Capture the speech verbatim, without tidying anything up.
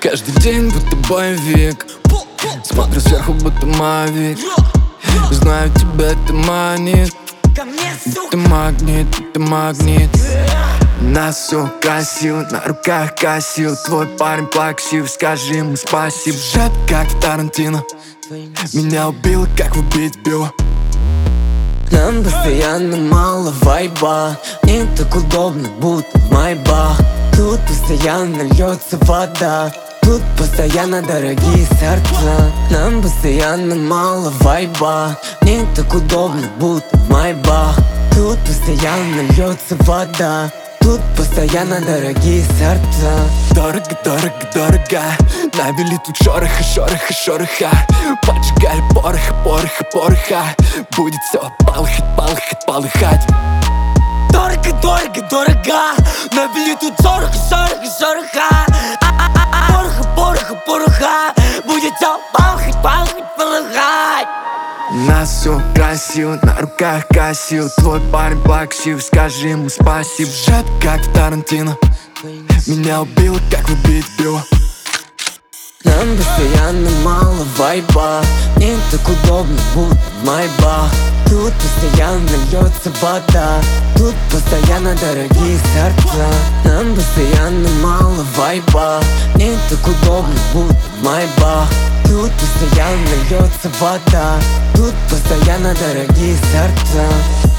Каждый день будто боевик, смотрю сверху будто мавик. Знаю, тебя это манит. Ты магнит, ты магнит. Носу красив, на руках косил. Твой парень плаксив, скажи ему спасибо. Жет как Тарантино, меня убило, как убить Билла. Нам постоянно мало вайба, мне так удобно, будто в майбах. Тут постоянно льется вода, тут постоянно дорогие сердца. Нам постоянно мало вайба, мне так удобно, будто в майбах. Тут постоянно льется вода, тут постоянно дорогие сердца. Дорого, дорого, дорого. Навели тут шороха, шороха, шороха. Поджигали пороха, пороха, пороха. Будет все полыхать, полыхать, полыхать. Дорого, дорого, дорого. Навели тут шороха, шороха, шороха. Пороха, пороха, пороха. Будет все полыхать, полыхать, полыхать. Носу красил, на руках косил. Твой парень плаксив, скажи ему спасибо. Жет как Тарантино, меня убило, как убить Билла. Нам постоянно мало вайба, мне так удобно, будто в майбах. Тут постоянно льется вода, тут постоянно дорогие сердца. Нам постоянно мало вайба, мне так удобно, будто в майбах. Тут постоянно льется вода, тут постоянно дорогие сердца.